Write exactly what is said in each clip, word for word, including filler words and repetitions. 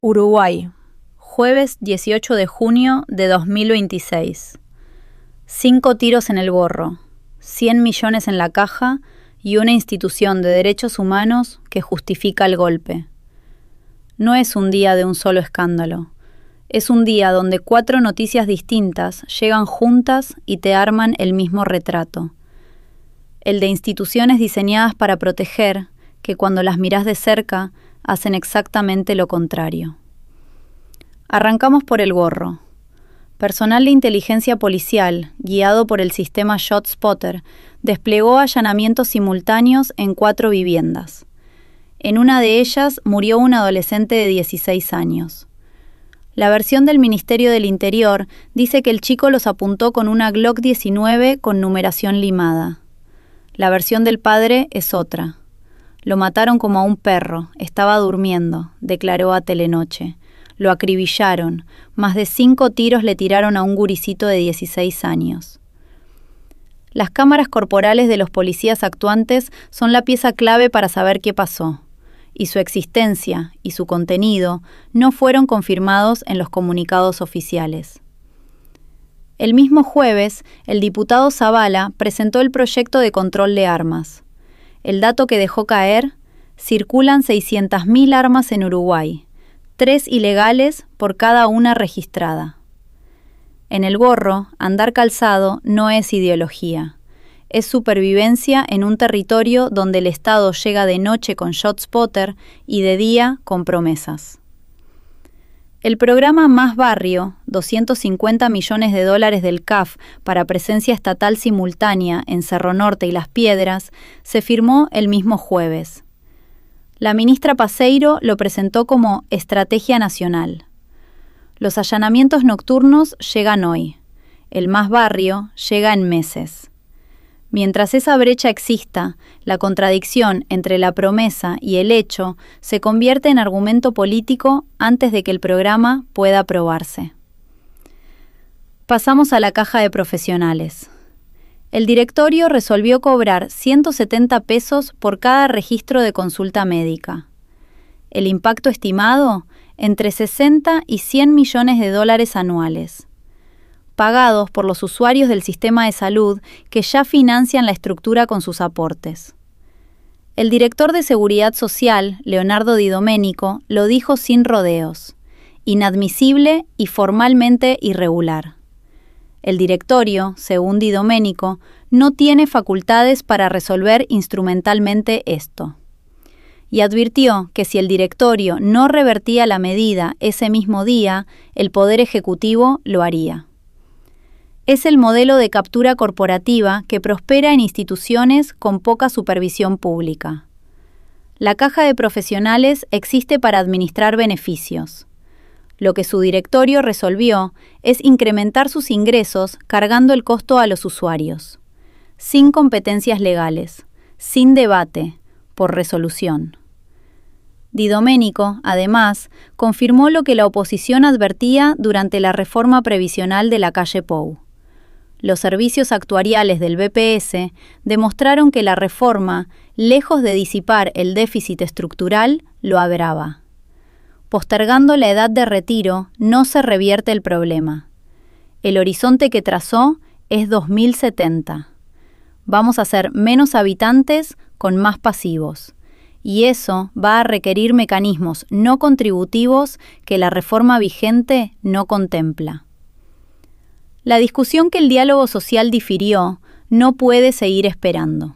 Uruguay, jueves dieciocho de junio de dos mil veintiséis. Cinco tiros en el gorro, cien millones en la caja y una institución de derechos humanos que justifica el golpe. No es un día de un solo escándalo. Es un día donde cuatro noticias distintas llegan juntas y te arman el mismo retrato. El de instituciones diseñadas para proteger, que cuando las mirás de cerca, hacen exactamente lo contrario. Arrancamos por el gorro. Personal de inteligencia policial, guiado por el sistema ShotSpotter, desplegó allanamientos simultáneos en cuatro viviendas. En una de ellas murió un adolescente de dieciséis años. La versión del Ministerio del Interior dice que el chico los apuntó con una Glock diecinueve con numeración limada. La versión del padre es otra. Lo mataron como a un perro, estaba durmiendo, declaró a Telenoche. Lo acribillaron, más de cinco tiros le tiraron a un guricito de dieciséis años. Las cámaras corporales de los policías actuantes son la pieza clave para saber qué pasó, y su existencia y su contenido no fueron confirmados en los comunicados oficiales. El mismo jueves, el diputado Zavala presentó el proyecto de control de armas. El dato que dejó caer: circulan seiscientas mil armas en Uruguay, tres ilegales por cada una registrada. En el gorro, andar calzado no es ideología. Es supervivencia en un territorio donde el Estado llega de noche con ShotSpotter y de día con promesas. El programa Más Barrio, doscientos cincuenta millones de dólares del C A F para presencia estatal simultánea en Cerro Norte y Las Piedras, se firmó el mismo jueves. La ministra Paseiro lo presentó como estrategia nacional. Los allanamientos nocturnos llegan hoy. El Más Barrio llega en meses. Mientras esa brecha exista, la contradicción entre la promesa y el hecho se convierte en argumento político antes de que el programa pueda aprobarse. Pasamos a la caja de profesionales. El directorio resolvió cobrar ciento setenta pesos por cada registro de consulta médica. El impacto estimado, entre sesenta y cien millones de dólares anuales, pagados por los usuarios del sistema de salud que ya financian la estructura con sus aportes. El director de Seguridad Social, Leonardo Di Domenico, lo dijo sin rodeos: inadmisible y formalmente irregular. El directorio, según Di Domenico, no tiene facultades para resolver instrumentalmente esto. Y advirtió que si el directorio no revertía la medida ese mismo día, el Poder Ejecutivo lo haría. Es el modelo de captura corporativa que prospera en instituciones con poca supervisión pública. La caja de profesionales existe para administrar beneficios. Lo que su directorio resolvió es incrementar sus ingresos cargando el costo a los usuarios, sin competencias legales, sin debate, por resolución. Di Domenico, además, confirmó lo que la oposición advertía durante la reforma previsional de la calle Pou. Los servicios actuariales del B P S demostraron que la reforma, lejos de disipar el déficit estructural, lo agrava. Postergando la edad de retiro, no se revierte el problema. El horizonte que trazó es dos mil setenta. Vamos a ser menos habitantes con más pasivos. Y eso va a requerir mecanismos no contributivos que la reforma vigente no contempla. La discusión que el diálogo social difirió no puede seguir esperando.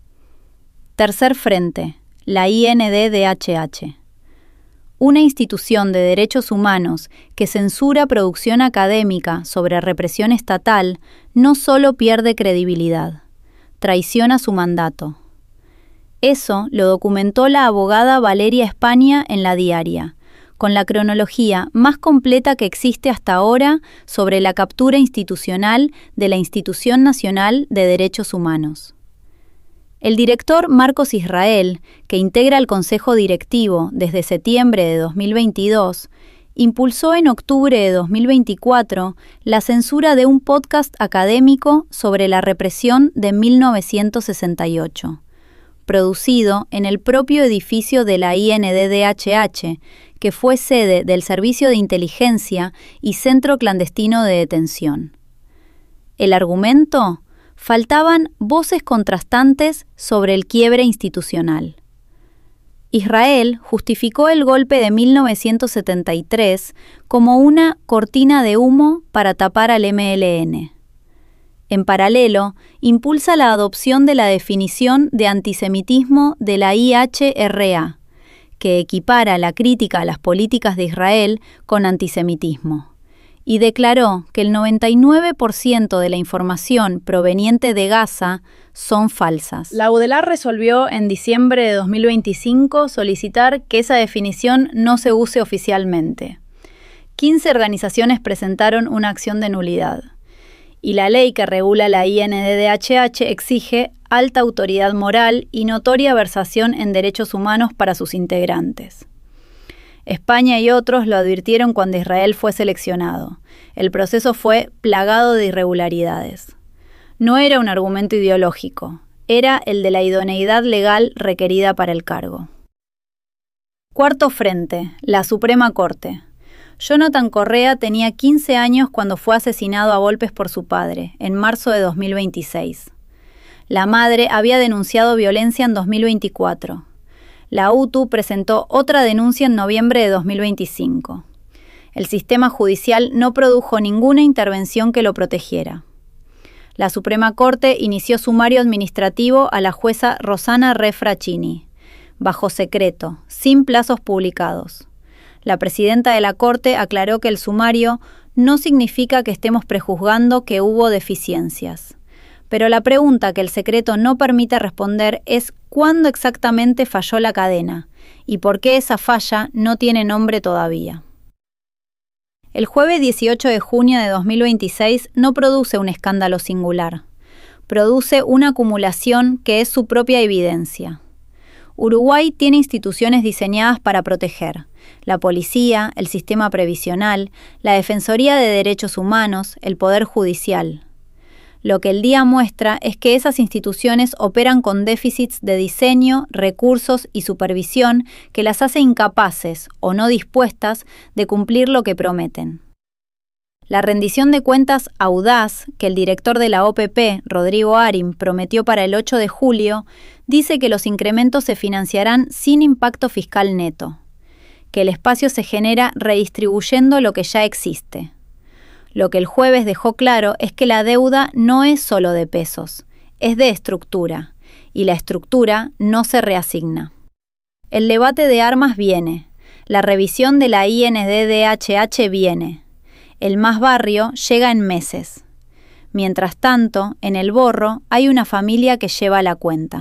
Tercer frente, la I N D D H H. Una institución de derechos humanos que censura producción académica sobre represión estatal no solo pierde credibilidad, traiciona su mandato. Eso lo documentó la abogada Valeria España en La Diaria, con la cronología más completa que existe hasta ahora sobre la captura institucional de la Institución Nacional de Derechos Humanos. El director Marcos Israel, que integra el Consejo Directivo desde septiembre de dos mil veintidós, impulsó en octubre de dos mil veinticuatro la censura de un podcast académico sobre la represión de mil novecientos sesenta y ocho, producido en el propio edificio de la I N D D H H, que fue sede del Servicio de Inteligencia y centro clandestino de detención. El argumento: faltaban voces contrastantes sobre el quiebre institucional. Israel justificó el golpe de mil novecientos setenta y tres como una cortina de humo para tapar al M L N. En paralelo, impulsa la adopción de la definición de antisemitismo de la I H R A, que equipara la crítica a las políticas de Israel con antisemitismo, y declaró que el noventa y nueve por ciento de la información proveniente de Gaza son falsas. La Udelaar resolvió en diciembre de dos mil veinticinco solicitar que esa definición no se use oficialmente. quince organizaciones presentaron una acción de nulidad, y la ley que regula la I N D D H H exige alta autoridad moral y notoria versación en derechos humanos para sus integrantes. España y otros lo advirtieron cuando Israel fue seleccionado. El proceso fue plagado de irregularidades. No era un argumento ideológico, era el de la idoneidad legal requerida para el cargo. Cuarto frente, la Suprema Corte. Jonathan Correa tenía quince años cuando fue asesinado a golpes por su padre, en marzo de dos mil veintiséis. La madre había denunciado violencia en dos mil veinticuatro. La U T U presentó otra denuncia en noviembre de dos mil veinticinco. El sistema judicial no produjo ninguna intervención que lo protegiera. La Suprema Corte inició sumario administrativo a la jueza Rosana Re Fraccini, bajo secreto, sin plazos publicados. La presidenta de la Corte aclaró que el sumario no significa que estemos prejuzgando que hubo deficiencias. Pero la pregunta que el secreto no permite responder es cuándo exactamente falló la cadena y por qué esa falla no tiene nombre todavía. El jueves dieciocho de junio de dos mil veintiséis no produce un escándalo singular. Produce una acumulación que es su propia evidencia. Uruguay tiene instituciones diseñadas para proteger: la policía, el sistema previsional, la Defensoría de Derechos Humanos, el Poder Judicial. Lo que el día muestra es que esas instituciones operan con déficits de diseño, recursos y supervisión que las hace incapaces o no dispuestas de cumplir lo que prometen. La rendición de cuentas audaz que el director de la O P P, Rodrigo Arim, prometió para el ocho de julio, dice que los incrementos se financiarán sin impacto fiscal neto, que el espacio se genera redistribuyendo lo que ya existe. Lo que el jueves dejó claro es que la deuda no es solo de pesos, es de estructura, y la estructura no se reasigna. El debate de armas viene, la revisión de la I N D D H H viene. El más barrio llega en meses. Mientras tanto, en el borro hay una familia que lleva la cuenta.